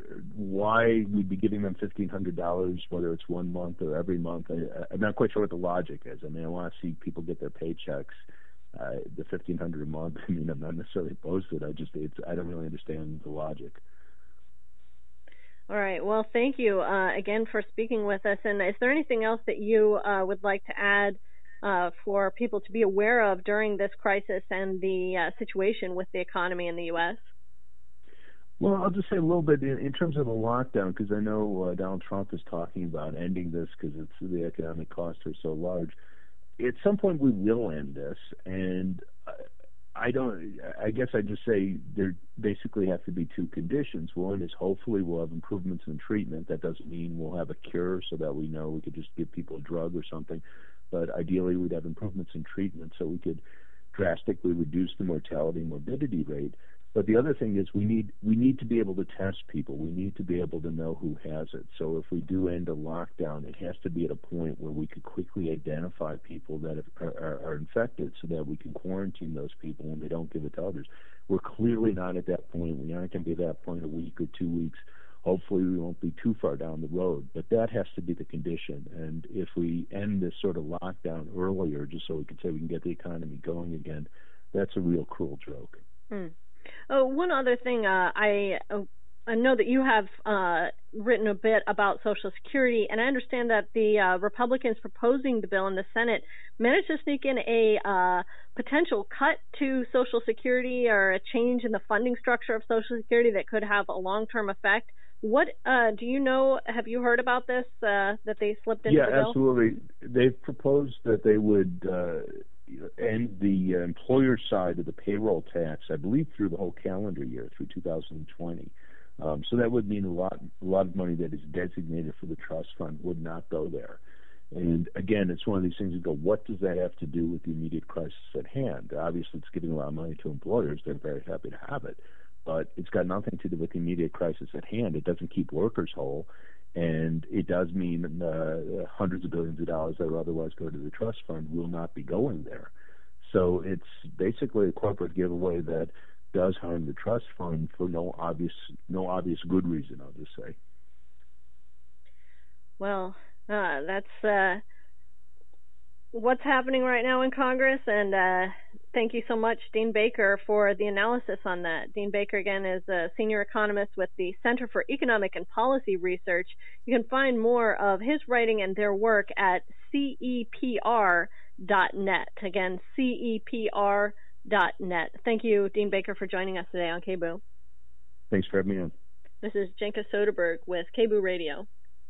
why we'd be giving them fifteen hundred dollars, whether it's one month or every month. I, I'm not quite sure what the logic is. I mean, I want to see people get their paychecks. Uh, the fifteen hundred dollars a month, I mean, I'm not necessarily opposed to it. I just, it's, I don't really understand the logic. All right. Well, thank you uh, again for speaking with us. And is there anything else that you uh, would like to add uh, for people to be aware of during this crisis and the uh, situation with the economy in the U S? Well, I'll just say a little bit in, in terms of the lockdown, because I know uh, Donald Trump is talking about ending this because it's the economic costs are so large. At some point, we will end this, and uh, I don't. I guess I just say there basically have to be two conditions. One is hopefully we'll have improvements in treatment. That doesn't mean we'll have a cure, so that we know we could just give people a drug or something. but ideally we'd have improvements in treatment so we could drastically reduce the mortality and morbidity rate. But the other thing is we need we need to be able to test people. We need to be able to know who has it. So if we do end a lockdown, it has to be at a point where we could quickly identify people that have, are, are infected so that we can quarantine those people when they don't give it to others. We're clearly not at that point. We aren't going to be at that point a week or two weeks. Hopefully we won't be too far down the road, but that has to be the condition. And if we end this sort of lockdown earlier, just so we can say we can get the economy going again, that's a real cruel joke. Hmm. Oh, one other thing, uh, I uh, I know that you have uh, written a bit about Social Security, and I understand that the uh, Republicans proposing the bill in the Senate managed to sneak in a uh, potential cut to Social Security or a change in the funding structure of Social Security that could have a long-term effect. What uh, do you know? Have you heard about this, uh, that they slipped into yeah, the bill? Yeah, absolutely. They've proposed that they would uh, end the uh, employer side of the payroll tax, I believe, through the whole calendar year, through two thousand twenty. Um, so that would mean a lot, a lot of money that is designated for the trust fund would not go there. And again, it's one of these things you go, what does that have to do with the immediate crisis at hand? Obviously, it's giving a lot of money to employers. They're very happy to have it. But it's got nothing to do with the immediate crisis at hand. It doesn't keep workers whole. And it does mean uh, hundreds of billions of dollars that would otherwise go to the trust fund will not be going there. So it's basically a corporate giveaway that does harm the trust fund for no obvious no obvious good reason, I'll just say. Well, uh, that's uh, what's happening right now in Congress, and uh, thank you so much, Dean Baker, for the analysis on that. Dean Baker, again, is a senior economist with the Center for Economic and Policy Research. You can find more of his writing and their work at C E P R dot net. Again, C E P R dot net. Thank you, Dean Baker, for joining us today on K B O O. Thanks for having me on. This is Jenka Soderberg with K B O O Radio.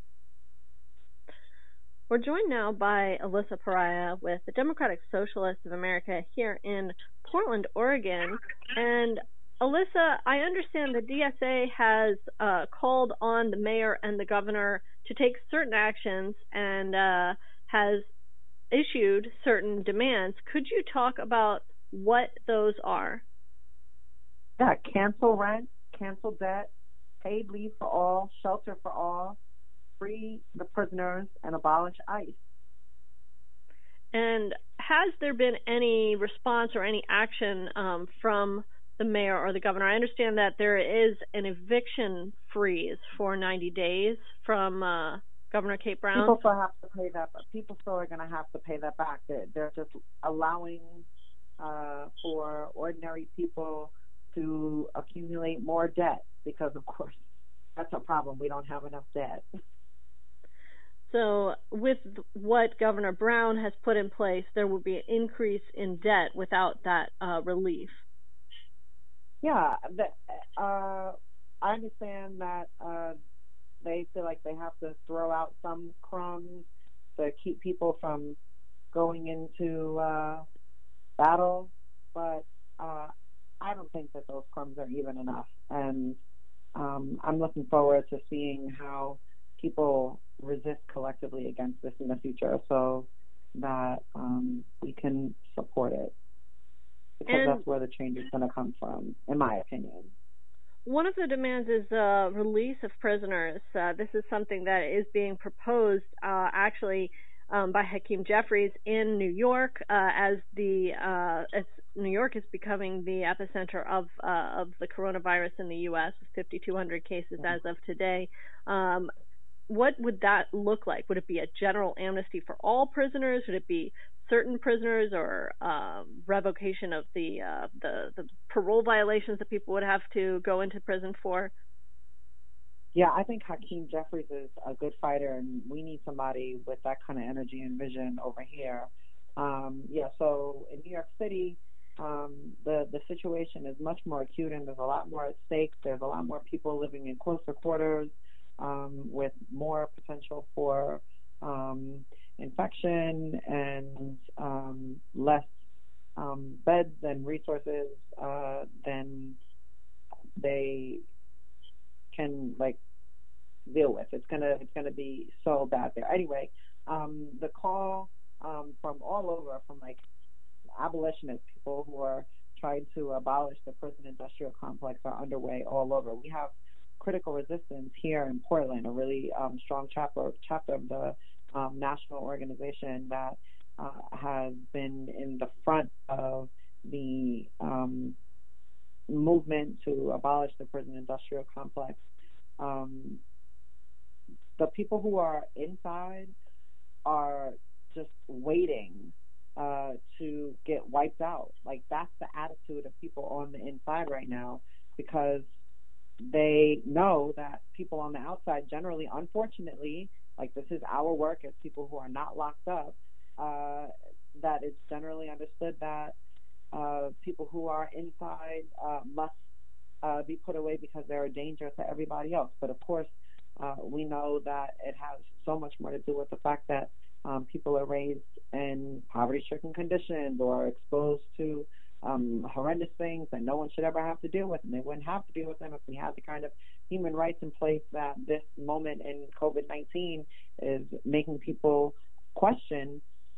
We're joined now by Alyssa Pariah with the Democratic Socialists of America here in Portland, Oregon. And Alyssa, I understand the D S A has uh, called on the mayor and the governor to take certain actions and uh, has issued certain demands. Could you talk about what those are? Yeah, cancel rent, cancel debt, paid leave for all, shelter for all, free the prisoners, and abolish ICE. And has there been any response or any action um, from the mayor or the governor? I understand that there is an eviction freeze for ninety days from uh, Governor Kate Brown. People still have to pay that, but people still are going to have to pay that back. They're, they're just allowing uh, for ordinary people to accumulate more debt because, of course, that's a problem. We don't have enough debt. So with what Governor Brown has put in place, there will be an increase in debt without that uh, relief. Yeah, the, uh, I understand that uh, they feel like they have to throw out some crumbs to keep people from going into uh, battle, but uh, I don't think that those crumbs are even enough. And um, I'm looking forward to seeing how people resist collectively against this in the future so that um, we can support it. Because and that's where the change is going to come from, in my opinion. One of the demands is the uh, release of prisoners. Uh, this is something that is being proposed uh, actually um, by Hakeem Jeffries in New York, uh, as the uh, as New York is becoming the epicenter of uh, of the coronavirus in the U S with fifty-two hundred cases as of today. Um, what would that look like? Would it be a general amnesty for all prisoners? Would it be certain prisoners, or um, revocation of the, uh, the the parole violations that people would have to go into prison for? Yeah, I think Hakeem Jeffries is a good fighter, and we need somebody with that kind of energy and vision over here. Um, yeah, so in New York City, um, the, the situation is much more acute, and there's a lot more at stake. There's a lot more people living in closer quarters um, with more potential for um, infection and um, less um, beds and resources uh, than they can like deal with. It's gonna it's gonna be so bad there. Anyway, um, the call um, from all over, from like abolitionists, people who are trying to abolish the prison industrial complex are underway all over. We have Critical Resistance here in Portland, a really um, strong chapter, chapter of the um, national organization that uh, has been in the front of the um, movement to abolish the prison industrial complex. Um, the people who are inside are just waiting uh, to get wiped out. Like, that's the attitude of people on the inside right now, because they know that people on the outside generally, unfortunately, like, this is our work as people who are not locked up, uh, that it's generally understood that uh, people who are inside uh, must uh, be put away because they're a danger to everybody else. But of course, uh, we know that it has so much more to do with the fact that um, people are raised in poverty-stricken conditions or exposed to um, horrendous things that no one should ever have to deal with, and they wouldn't have to deal with them if we had the kind of human rights in place that this moment in COVID nineteen is making people question.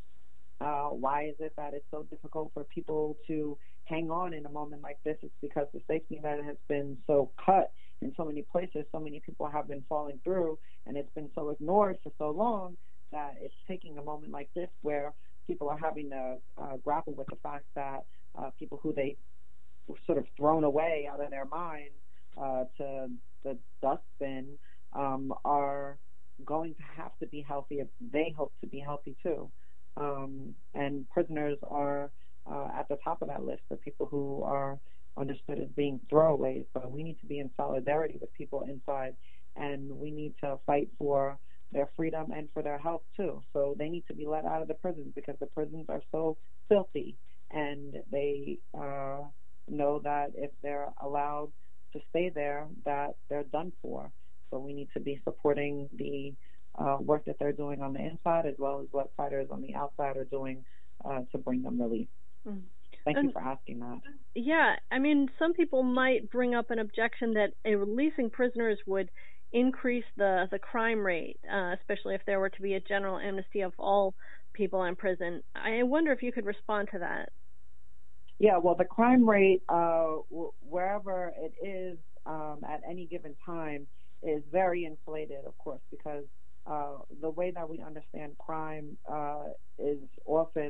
Uh, why is it that it's so difficult for people to hang on in a moment like this? It's because the safety net has been so cut in so many places. So many people have been falling through, and it's been so ignored for so long that it's taking a moment like this where people are having to uh, grapple with the fact that uh, people who they were sort of thrown away out of their mind uh, to the dustbin um, are going to have to be healthy if they hope to be healthy too. Um, and prisoners are uh, at the top of that list of people who are understood as being throwaways. But we need to be in solidarity with people inside, and we need to fight for their freedom and for their health too. So they need to be let out of the prisons, because the prisons are so filthy, and they uh, know that if they're allowed to stay there, that they're done for. So we need to be supporting the Uh, work that they're doing on the inside, as well as what fighters on the outside are doing uh, to bring them relief. Mm. Thank and, you for asking that. Yeah, I mean, some people might bring up an objection that a releasing prisoners would increase the, the crime rate, uh, especially if there were to be a general amnesty of all people in prison. I wonder if you could respond to that. Yeah, well, the crime rate, uh, w- wherever it is um, at any given time, is very inflated, of course, because Uh, the way that we understand crime uh, is often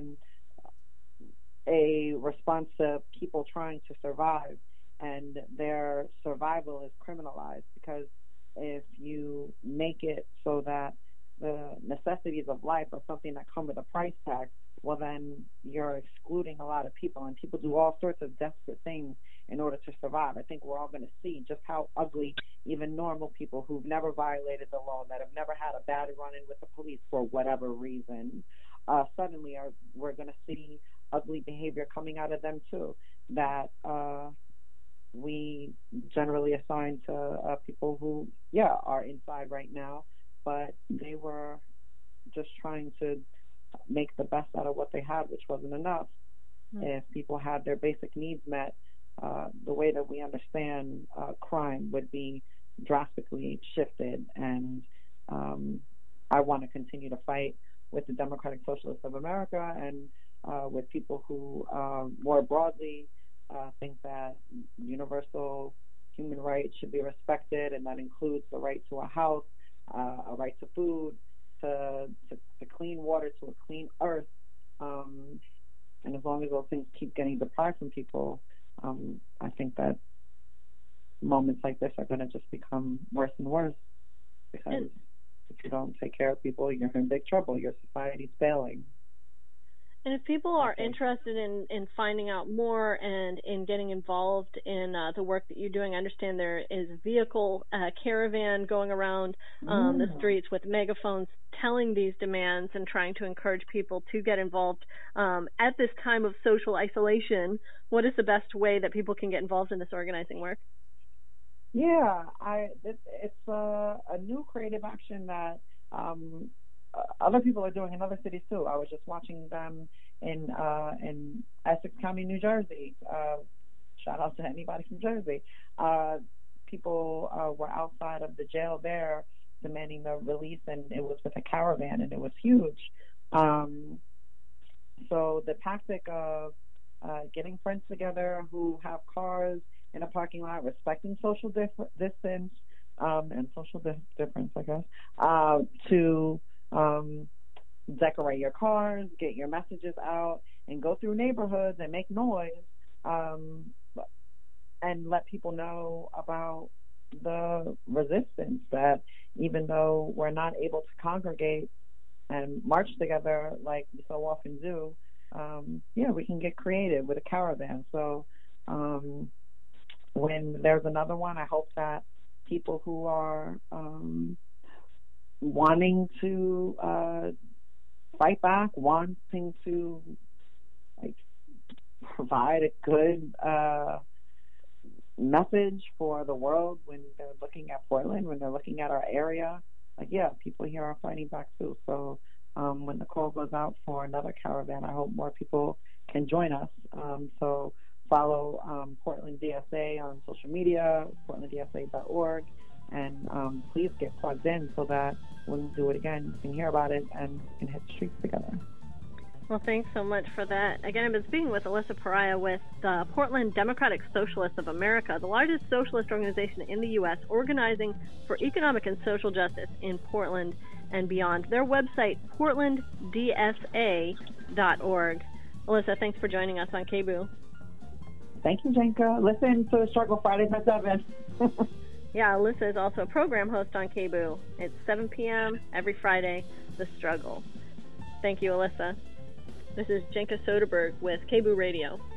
a response to people trying to survive, and their survival is criminalized, because if you make it so that the necessities of life are something that come with a price tag, well, then you're excluding a lot of people, and people do all sorts of desperate things in order to survive. I think we're all going to see just how ugly even normal people who've never violated the law, that have never had a bad run-in with the police for whatever reason, uh, suddenly are we're going to see ugly behavior coming out of them too, that uh, we generally assign to uh, people who, yeah, are inside right now, but they were just trying to make the best out of what they had, which wasn't enough. Mm-hmm. If people had their basic needs met, uh, the way that we understand uh, crime would be drastically shifted. And um, I want to continue to fight with the Democratic Socialists of America and uh, with people who uh, more broadly uh, think that universal human rights should be respected, and that includes the right to a house, uh, a right to food, to, to, to clean water, to a clean earth. Um, and as long as those things keep getting deprived from people, um, I think that moments like this are going to just become worse and worse, because and, if you don't take care of people, you're in big trouble. Your society's failing. And if people are okay. interested in, in finding out more and in getting involved in uh, the work that you're doing, I understand there is a vehicle uh, caravan going around um, mm. the streets with megaphones telling these demands and trying to encourage people to get involved. Um, at this time of social isolation, what is the best way that people can get involved in this organizing work? Yeah, I it, it's a, a new creative action that um, other people are doing in other cities too. I was just watching them in uh, in Essex County, New Jersey. Uh, shout out to anybody from Jersey. Uh, people uh, were outside of the jail there demanding the release, and it was with a caravan, and it was huge. Um, so the tactic of uh, getting friends together who have cars in a parking lot, respecting social dif- distance um, and social di- difference, I guess, uh, to um, decorate your cars, get your messages out, and go through neighborhoods and make noise, um, and let people know about the resistance that even though we're not able to congregate and march together like we so often do, um, yeah, we can get creative with a caravan. So um, when there's another one, I hope that people who are um, wanting to uh, fight back, wanting to like provide a good uh, message for the world when they're looking at Portland, when they're looking at our area, like, yeah, people here are fighting back too. So um, when the call goes out for another caravan, I hope more people can join us. Um, so follow um, Portland D S A on social media, portland d s a dot org, and um, please get plugged in so that when we do it again, you can hear about it and can hit the streets together. Well, thanks so much for that. Again, I've been speaking with Alyssa Pariah with the Portland Democratic Socialists of America, the largest socialist organization in the U S, organizing for economic and social justice in Portland and beyond. Their website, portland d s a dot org. Alyssa, thanks for joining us on K B U. Thank you, Jenka. Listen to the Struggle Fridays at seven. Yeah, Alyssa is also a program host on K B U. It's seven p.m. every Friday, The Struggle. Thank you, Alyssa. This is Jenka Soderberg with K B U Radio.